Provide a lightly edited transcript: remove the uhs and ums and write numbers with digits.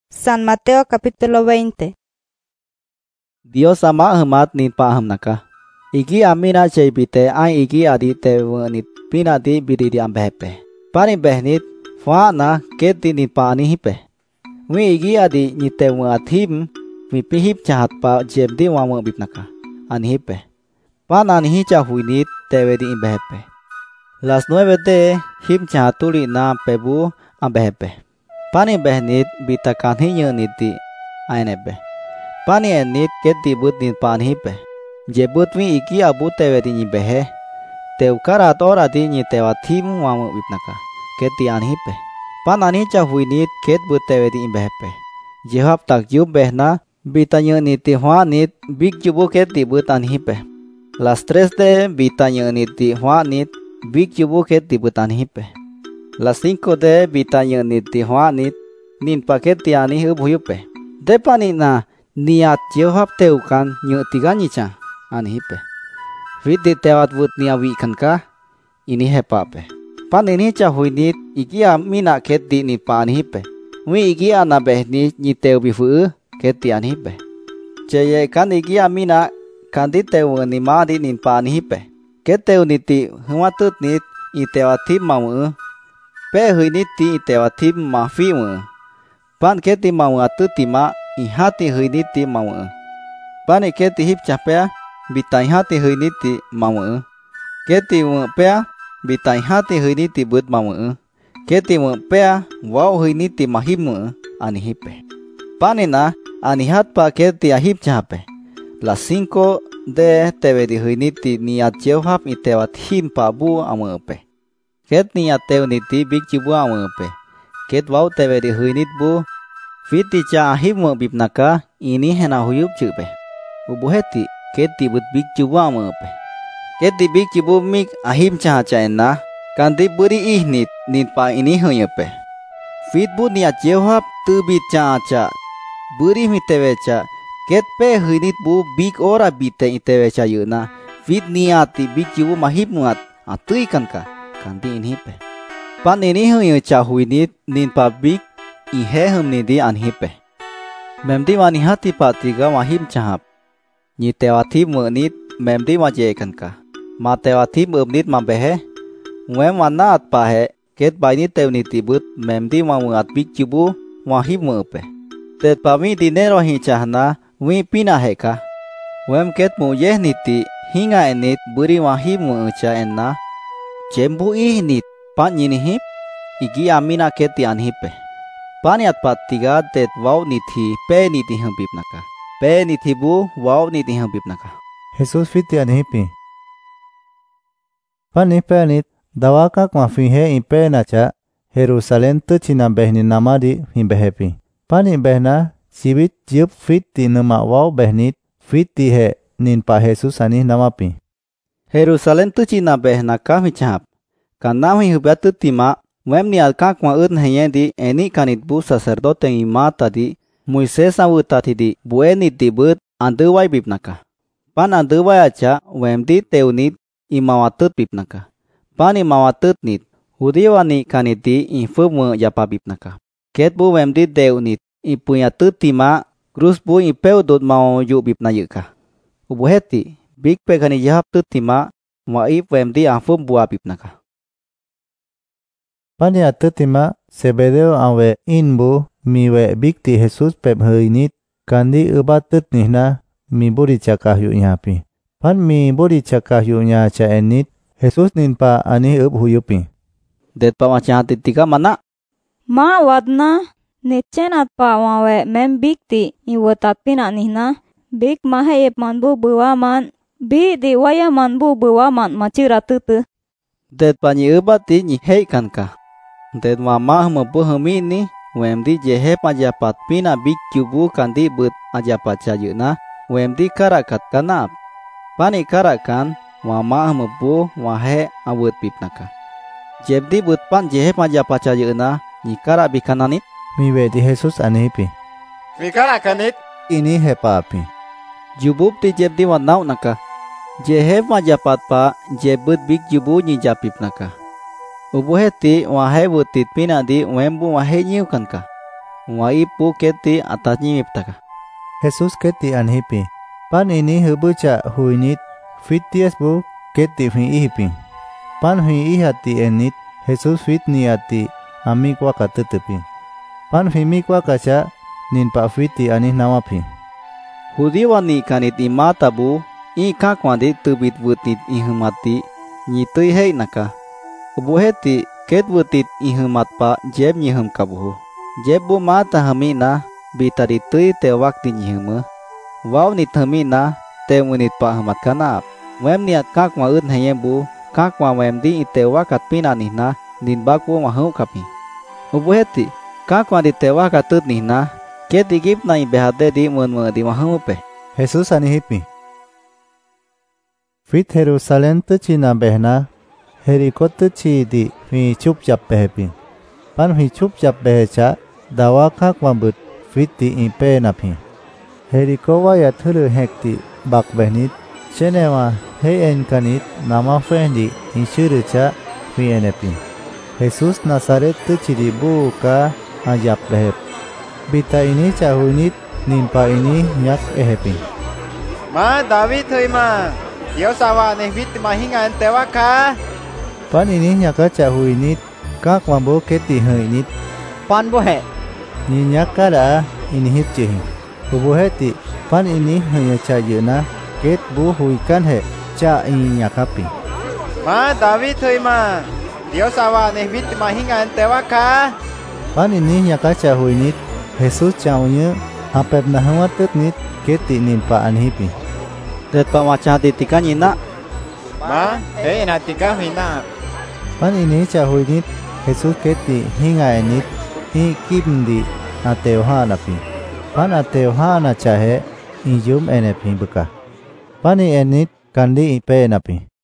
San Mateo capítulo 20. Dios ama ahmat nin paham naka. Igi amina bite ay igi adi tewenit pinati bididi ambehepe. Pani behnit faana keti nin paani hipe. Wi igi adi nyitewen athim mi pihip chahat pa jebdi wamu bip naka. Ani hipe. Pana ani hicha huinit tewedi imbehepe. Las 9 de him chahatuli na pebu ambehepe. Pani behnit bita kanhi nyeniti ainebe. Pani enit keti but nin pan hipe. Jebut wi iki abu tewedi nyibehe. Teukarat oradi nyitewa thim wamu bipnaka. Keti an hipe. Panani chahuinit ket but tewedi imbehepe. Jehab tak jub behna bita nyeniti huanit big jubu keti but an hipe. Las 3 de bita nyeniti huanit big jubu keti but an hipe. Las 5 de bita nyeniti huanit nin paketi ani hubuyupe. Depani na niat Jehab teukan nyetiganicha ani hipe. Vidi tewat but niawi kanka ini hepape. Panini chahuinit igia mina keti ni pan hipe. Wi igia na behni nyiteu bifu keti an hipe. Cheye kan igia mina kandi teu ni madi nin pan hipe. Keteu niti humatut nit itewatim mamu. Pe huiniti itewatim mafimu. Pan keti mamu atutima ihati huiniti mamu. Pan keti hip chapea bitai hati huiniti mamu. Keti pea bitai hati huiniti but mamu. Keti pea wow huiniti mahimu ani hipe. Panina ani hatpa keti ahip chape. Las 5 de tewedi huiniti niat Jehab itewat him pabu amupe. Ket niat teu niti big cibu amupe. Ket wow tewedi huinit bu fiti cha ahim bipnaka ini hena huyup cupe. Ubuheti keti but big cibu amupe. Keti big cibu mig ahim cha chaena kandi buri ihnit nit pa ini huyupe. Fit bu niat Jehab tu bit cha buri mitewecha. Ket pe huinit bu big ora bite itewecha yuna. Fit niati big cibu mahip muat atui kanka kandi ini pe. Pan ini huyucha huinit nin pa big ihe humnidi anhipe. Memdi wani hati patiga mahim chahap. Nyitewati menit memdi waje kanka. Matewati menit mambehe. Wem wana at pahe. Ket baini tewniti but memdi wamuat big cibu wahim mepe. Tet pami dinero hichahna wi pina heka. Wem ket muyeh niti hinga enit buri wahim mecha enna. Jembu ihnit pan nyinihip igi amina keti anhipe. Paniat patiga tet wow niti pe niti hambip naka. Pe niti bu wow niti hambip naka. Jesus fiti anhipi. Pani penit dawaka mafihe ipe nacha Jerusalem tu cina behni namadi himbehepi. Pani behna sibit jup fiti nama wow behnit fiti he nin pa Jesus ani namapi. Jerusalem tu cina behna kami chap. Kanami hubatu tima wem ni alkak ma ut heyendi eni kanit bu sacerdote imata di Moises awutati di bueni tibut anduwai bipnaka. Pan anduwai acha wem di teunit imawatut bipnaka. Pan imawatut nit hudiwani kaniti infumu yapa bipnaka. Ket bu wem di teunit ipuyatut tima krus bu ipeudut mau yu bipna yuka. Ubuheti big pegani yahap tut tima wa ip wem di afum bua bipnaka. Pani atutima sebedeo awe inbu miwe bikti Jesus pep huinit kandi ubatut nihna mi buri cakahyu nyapi. Pan mi buri cakahyu nyacha enit Jesus ninpa ani up huyupi. Det pa macam titika mana? Ma wadna nechen at pa wawe mem bikti iwatat pina nihna. Bik mahayep manbu buwaman. Bi di waya manbu buwaman maciratutu. Det pa nyi ubati nyi hei kanka. Det mama mabu hamini wemdi jehe pajapat pina big cubu kandi but ajapat cayuna wemdi karakat kanap. Pani karakan mama mabu wahe awut pipnaka. Jebdi but pan jehe pajapat cayuna nyi karak bikananit. Miwe di Jesus anipi. Mikarakanit Ini hepapi. Jubub ti jebdi wanau naka. Jehe pajapat pa jebut big jubu nyi japip naka. Ubuheti wahe butit pina di wembu wahe nyiu kanka. wa ipu keti atasnya miptaka. Jesus keti anhipi. Pan ini hebuca huinit fitias bu keti hui ihipi. Pan hui ihati enit Jesus fit niati amikwa katetepi. Pan hui mikwa kaca nin pa fiti anih nawapi. Hudiwani kanit imatabu ika kwandi tubit butit ihumati nyitui hei naka. Ubuheti ket butit ihumat pa jeb nyihum kabuhu. Jebu mata hamina bitari tui te wakti nyihuma. Waw nit hamina te munit pa hamat kanap. Wem niat kakwa ut heyebu kakwa wem di ite wakat pina nihna din baku mahu kapi. Ubuheti kakwa di te wakat tut nihna ket igip na ibehade di mun di mahu pe. Jesus anihipi. Fit Jerusalem tucina behna Herikot tuci di hui chup jap behepi. Pan hui chup jap beheca dawa kakwa but fit di ipe napi. Heriko waya thulu hekti bak behnit cenewa hei en kanit nama fendi insyuruca hui enepi. Jesus Nazaret tuci di buka ajap behep. Bita ini cahunit nimpa ini nyak ehepi. Ma David hoi ma. Dios awa ne vit mahingan tewaka. Pan ini nyaka cahuinit kak mambo keti heinit. Pan bohe. Ni nyaka da ini hip cehi. Ubuheti pan ini hanya cayuna ket bu huikan he ca ini nyakapi. Ma David hoi ma. Dios awa ne vit mahingan tewaka. Pan ini nyaka cahuinit Jesus caunya apep nahawatet nit keti nimpa anhipi. Det pa macah titikan nyina. Ma hei na tika hina. Pan ini cahuinit Jesus keti hinga enit hi kimdi ateuhana pi. Pan ateuhana cahe ijum enepi beka. Pan enit kandi ipe napi.